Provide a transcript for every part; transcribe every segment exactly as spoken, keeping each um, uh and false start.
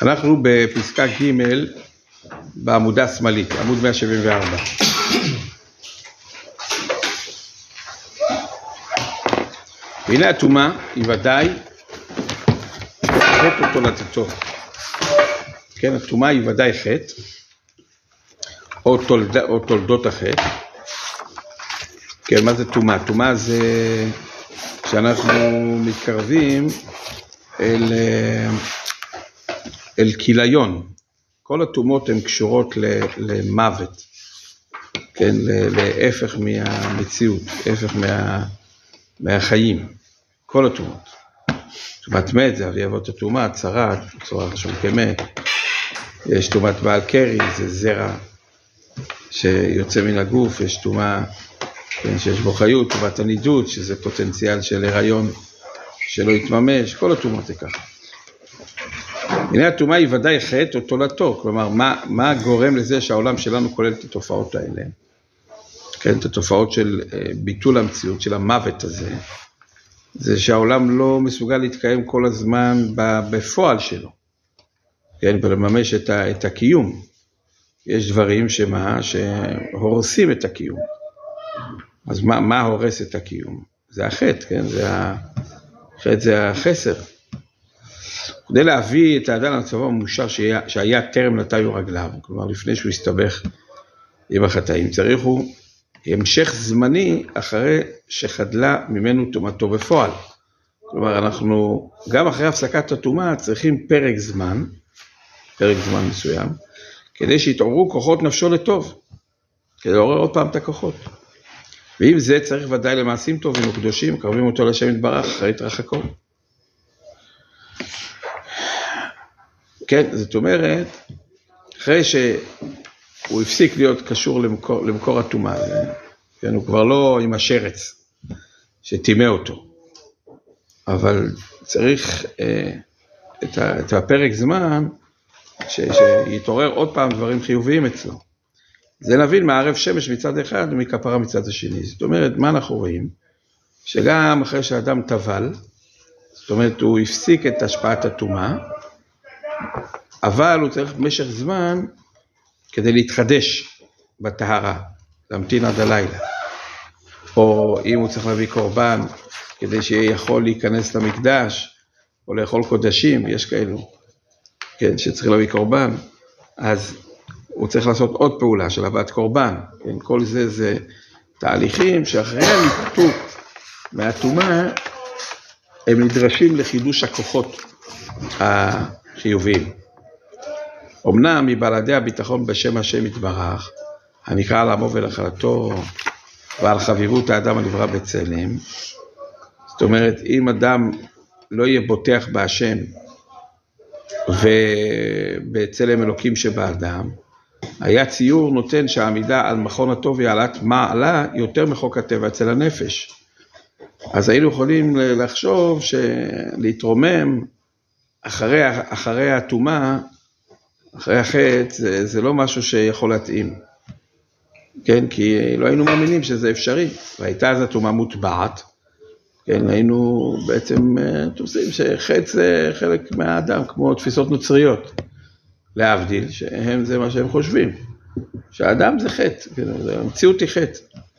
אנחנו בפסקה ג' בעמודה השמאלית, עמוד מאה שבעים וארבע. והנה התאומה היא ודאי חטא או תולדתו. כן, התאומה היא ודאי חטא או, תולד, או תולדות החטא. כן, מה זה תאומה? תאומה זה שאנחנו מתקרבים אל, אל כיליון. כל התאומות הן קשורות למוות, כן, להפך מהמציאות, הפך מה, מהחיים, כל התאומות. תאומת מת זה אבי אבות התאומה, צרת, צורה חשוב כמת. יש תאומת בעל קרי, זה זרע שיוצא מן הגוף. יש תאומה, כן, שיש בו חיות, תאומת הנידות, שזה פוטנציאל של הריון שלא יתממש, כל התאומות זה ככה. הנה התאומה היא ודאי חטא או תולדתו, כלומר, מה, מה גורם לזה שהעולם שלנו כולל את התופעות האלה? כן, את התופעות של ביטול המציאות, של המוות הזה, זה שהעולם לא מסוגל להתקיים כל הזמן בפועל שלו, כן, ולממש את, ה, את הקיום. יש דברים שמה, שהורסים את הקיום. אז מה, מה הורס את הקיום? זה החטא, כן, זה החטא, זה החסר. כדי להביא את האדם למצבו המאושר שהיה, שהיה טרם נטיו רגליו, כלומר לפני שהוא הסתבך עם החטאים, צריך הוא המשך זמני אחרי שחדלה ממנו תאומתו בפועל. כלומר אנחנו גם אחרי הפסקת התאומה צריכים פרק זמן, פרק זמן מסוים, כדי שיתעוררו כוחות נפשו לטוב, כדי לעורר עוד פעם את הכוחות. ואם זה צריך ודאי למעשים טובים וקדושים, קרבים אותו לשם יתברך אחרי התרחקו. כן, זאת אומרת, אחרי שהוא הפסיק להיות קשור למקור, למקור התאומה, כן, הוא כבר לא עם השרץ שתימא אותו, אבל צריך אה, את, ה, את הפרק זמן ש, שיתעורר עוד פעם דברים חיוביים אצלו. זה נבין מערב שמש מצד אחד ומכפרה מצד השני. זאת אומרת, מה אנחנו רואים? שגם אחרי שהאדם טבל, זאת אומרת, הוא הפסיק את השפעת התאומה, אבל הוא צריך במשך זמן כדי להתחדש בטהרה, להמתין עד הלילה. או אם הוא צריך להביא קורבן, כדי שיהיה יכול להיכנס למקדש, או לאכול קודשים, יש כאלו, כן, שצריך להביא קורבן, אז הוא צריך לעשות עוד פעולה של הבאת קורבן. כן, כל זה זה תהליכים שאחרי הניתוק מהתאומה, הם נדרשים לחידוש הכוחות החיוביים. אמנם מבלעדי הביטחון בשם השם יתברך, הנקרא על עמו ולחלתו, ועל חביבות האדם הנברא בצלם. זאת אומרת, אם אדם לא יהיה בוטח בהשם, ובצלם אלוקים שבאדם, היה ציור נותן שהעמידה על מכון הטוב היא העלת מעלה יותר מחוק הטבע אצל הנפש. אז היינו יכולים לחשוב שלהתרומם אחרי, אחרי התאומה, אחרי החטא, זה, זה לא משהו שיכול להתאים. כן, כי לא היינו מאמינים שזה אפשרי. והייתה אז התאומה מוטבעת. כן, היינו בעצם תופסים שחטא זה חלק מהאדם, כמו תפיסות נוצריות. להבדיל, שהם זה מה שהם חושבים. שהאדם זה חטא, כן, המציאות היא חטא.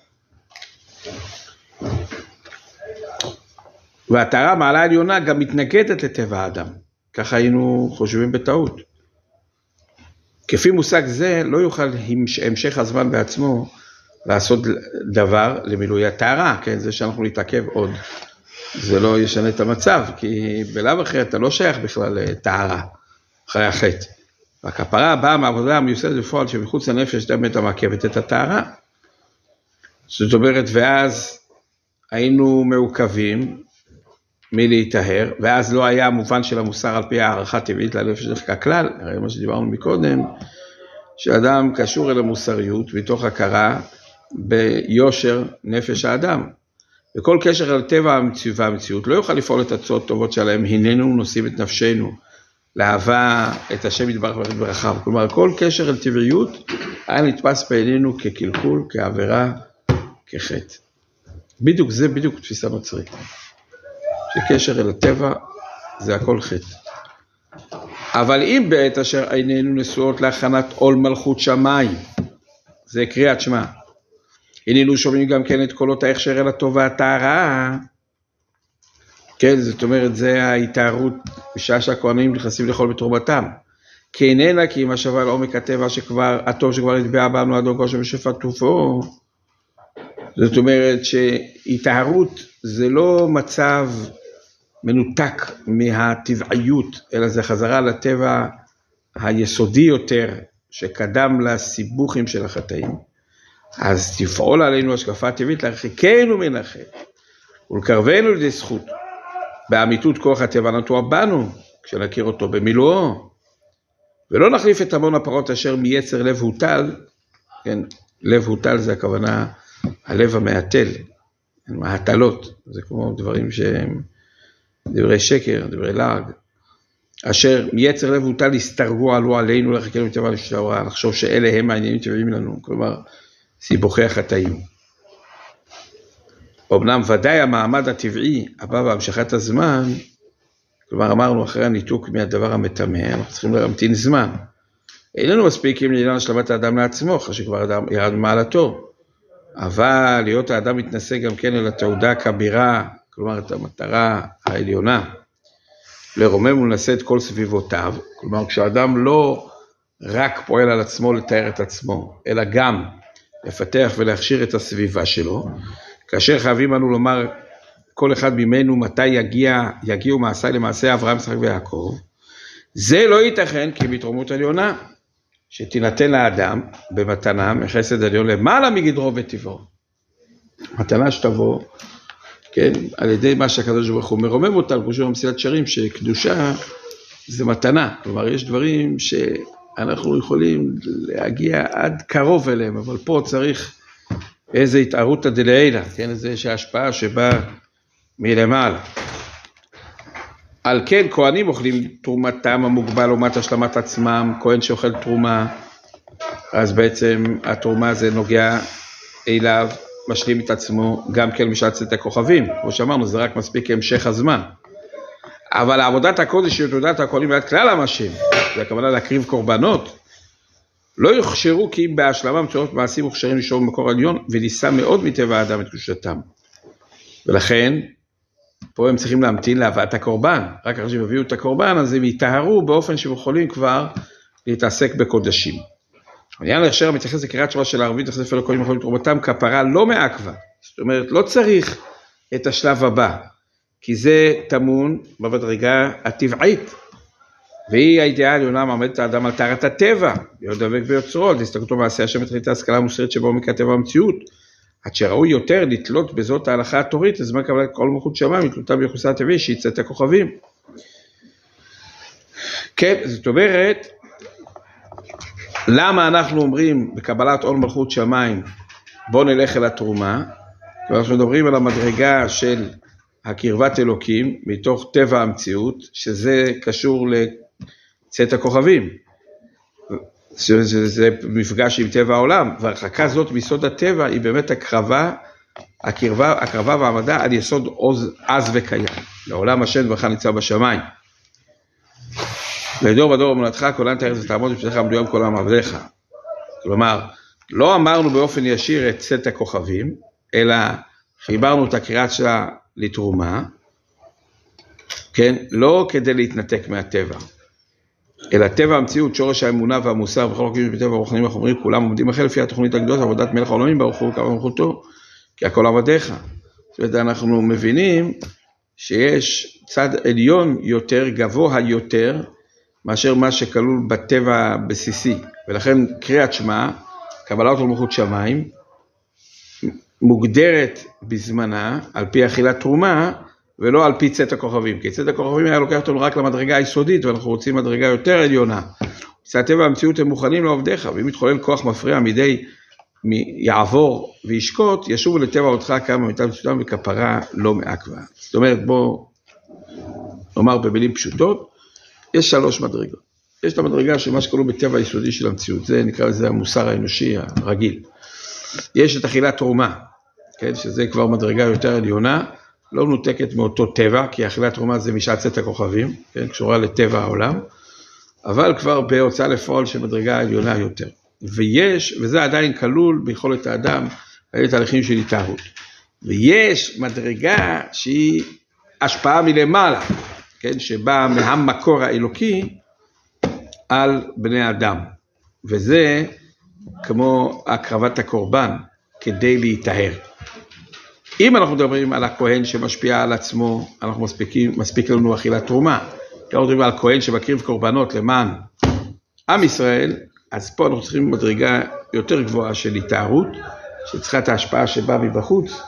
והטהרה מעלה העליונה גם מתנגדת לטבע האדם. ככה היינו חושבים בטעות. כפי מושג זה לא יוכל המשך הזמן בעצמו לעשות דבר למילוי הטהרה, כן? זה שאנחנו נתעכב עוד, זה לא ישנה את המצב, כי בלב אחרי אתה לא שייך בכלל לטהרה, אחרי החטא. והכפרה הבאה מעבודה המיוסדת בפועל שמחוץ לנפש באמת המעכבת את הטהרה. זאת אומרת, ואז היינו מעוכבים מלהיטהר, ואז לא היה המובן של המוסר על פי הערכה טבעית לנפש דרך הכלל, הרי מה שדיברנו מקודם, שאדם קשור אל המוסריות מתוך הכרה ביושר נפש האדם. וכל קשר אל טבע והמציאות לא יוכל לפעול את הצעות טובות שלהם, הננו נושאים את נפשנו, לאהבה את השם יתברך ואת ברכיו. כלומר, כל קשר אל טבעיות היה נתפס בעינינו כקלקול, כעבירה, כחטא. בדיוק זה בדיוק תפיסה נוצרית. שקשר אל הטבע זה הכל חטא. אבל אם בעת אשר עינינו נשואות להכנת עול מלכות שמיים, זה קריאת שמע, עינינו שומעים גם כן את קולות ההכשר אל הטוב והטהרה, כן, זאת אומרת, זה ההתארות בשעה שהכהנים נכנסים לאכול בתרומתם, כי איננה כי אם השווה על עומק הטבע שכבר, הטוב שכבר נטבע בנו אדון כושר בשפע טובו, זאת אומרת שהתארות זה לא מצב מנותק מהטבעיות, אלא זה חזרה לטבע היסודי יותר, שקדם לסיבוכים של החטאים. אז תפעול עלינו השקפה טבעית להרחיקנו מן החטא, ולקרבנו לידי זכות, באמיתות כוח הטבע נטוע בנו, כשנכיר אותו במילואו, ולא נחליף את המון הפרות אשר מיצר לב הוטל, כן, לב הוטל זה הכוונה, הלב המעטל, מהטלות, זה כמו דברים שהם דברי שקר, דברי לעג, אשר מיצר לב הוטל הסתרגו עלו עלינו להרחיקנו מטבע לשעורה, לחשוב שאלה הם העניינים טבעיים לנו, כלומר, סיבוכי החטאים. אמנם ודאי המעמד הטבעי, הבא בהמשכת הזמן, כלומר אמרנו אחרי הניתוק מהדבר המטמא, אנחנו צריכים להמתין זמן. איננו מספיקים לעניין השלמת האדם לעצמו, אחרי שכבר אדם ירד מעלתו. אבל להיות האדם מתנסה גם כן אל התעודה הכבירה, כלומר את המטרה העליונה, לרומם ולנסה את כל סביבותיו, כלומר כשאדם לא רק פועל על עצמו לתאר את עצמו, אלא גם לפתח ולהכשיר את הסביבה שלו, כאשר חייבים לנו לומר כל אחד ממנו מתי יגיע, יגיעו מעשה למעשה אברהם, יצחק ויעקב, זה לא ייתכן כי בתרומות עליונה, שתינתן לאדם במתנה מחסד עליון למעלה מגדרו וטבעו. מתנה שתבוא, כן, על ידי מה שהקדוש ברוך הוא מרומם אותה, כמו שהוא במסילת שרים, שקדושה זה מתנה, כלומר יש דברים שאנחנו יכולים להגיע עד קרוב אליהם, אבל פה צריך איזו התערותא דלעילא, כן, איזו השפעה שבאה מלמעלה. על כן כהנים אוכלים תרומתם המוגבל לעומת השלמת עצמם, כהן שאוכל תרומה, אז בעצם התרומה זה נוגע אליו, משלים את עצמו, גם כן משעת צאת הכוכבים, כמו שאמרנו זה רק מספיק המשך הזמן. אבל עבודת הקודש היא תעודת הכהנים ליד כלל המשם, זה הכוונה להקריב קורבנות, לא יוכשרו כי אם בהשלמה מצוות מעשים מוכשרים לשאול במקור עליון, וניסה מאוד מטבע האדם את קדושתם. ולכן, פה הם צריכים להמתין להבאת הקורבן, רק אחרי שהם הביאו את הקורבן, אז הם יטהרו באופן שהם יכולים כבר להתעסק בקודשים. העניין להכשר מתייחס לקריאת שמע של הערבית, תחשף אל הכהנים יכולים תרומתם כפרה לא מעכבה, זאת אומרת לא צריך את השלב הבא, כי זה טמון במדרגה הטבעית, והיא הידיעה העליונה מעמדת האדם על טהרת הטבע, להיות דבק ביוצרו, להסתכלותו מעשה השם את ההשכלה המוסרית שבו מכתב המציאות, עד שראוי יותר לתלות בזאת ההלכה התורית, לזמן קבלת כל מלכות שמיים, לתלותה ביחוסה הטבעי, שיצא את הכוכבים. כן, זאת אומרת, למה אנחנו אומרים בקבלת עול מלכות שמיים, בוא נלך אל התרומה, ואנחנו מדברים על המדרגה של הקרבת אלוקים, מתוך טבע המציאות, שזה קשור לצאת הכוכבים. זה, זה, זה מפגש עם טבע העולם, והרחקה זאת מיסוד הטבע היא באמת הקרבה, הקרבה, הקרבה והעמדה על יסוד עוז, עז וקיים. לעולם השם דברך ניצב בשמיים. לדור בדור אמונתך, כולן תארץ ותעמוד בפניך המדוים כל העם עבדיך. כלומר, לא אמרנו באופן ישיר את צאת הכוכבים, אלא חיברנו את הקריאת שלה לתרומה, כן? לא כדי להתנתק מהטבע. אלא טבע המציאות, שורש האמונה והמוסר, וכל הקיום בטבע הרוחניים החומריים, כולם עומדים אחרי לפי התוכנית הגדולה, עבודת מלך העולמים ברוך הוא וקרא מלכותו, כי הכל עבדיך. זאת אומרת, אנחנו מבינים שיש צד עליון יותר, גבוה יותר, מאשר מה שכלול בטבע הבסיסי. ולכן קריאת שמע, קבלת עול מלכות שמיים, מוגדרת בזמנה, על פי אכילת תרומה, ולא על פי צאת הכוכבים, כי צאת הכוכבים היה לוקח אותנו רק למדרגה היסודית, ואנחנו רוצים מדרגה יותר עליונה. צאת טבע המציאות הם מוכנים לעובדיך, ואם יתחולל כוח מפריע מדי יעבור וישקוט, ישובו לטבע אותך כמה מיטב מצותם וכפרה לא מעכבה. זאת אומרת, בוא נאמר במילים פשוטות, יש שלוש מדרגות. יש את המדרגה של מה שקראו בטבע היסודי של המציאות, זה נקרא לזה המוסר האנושי הרגיל. יש את אכילת תרומה, כן, שזה כבר מדרגה יותר עליונה, לא נותקת מאותו טבע, כי אכילת תרומה זה משעת צאת הכוכבים, כן, קשורה לטבע העולם, אבל כבר בהוצאה לפועל של מדרגה עליונה יותר. ויש, וזה עדיין כלול ביכולת האדם, היו תהליכים של התארות. ויש מדרגה שהיא השפעה מלמעלה, כן, שבאה מהמקור האלוקי על בני אדם. וזה כמו הקרבת הקורבן כדי להיטהר. אם אנחנו מדברים על הכהן שמשפיע על עצמו, אנחנו מספיקים, מספיק לנו אכילת תרומה. אנחנו מדברים על כהן שמקריב קורבנות למען עם ישראל, אז פה אנחנו צריכים מדרגה יותר גבוהה של התארות, שצריכה את ההשפעה שבאה מבחוץ,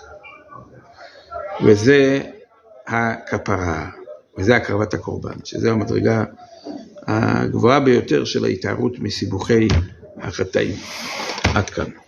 וזה הכפרה, וזה הקרבת הקורבן, שזה המדרגה הגבוהה ביותר של ההתארות מסיבוכי החטאים. עד כאן.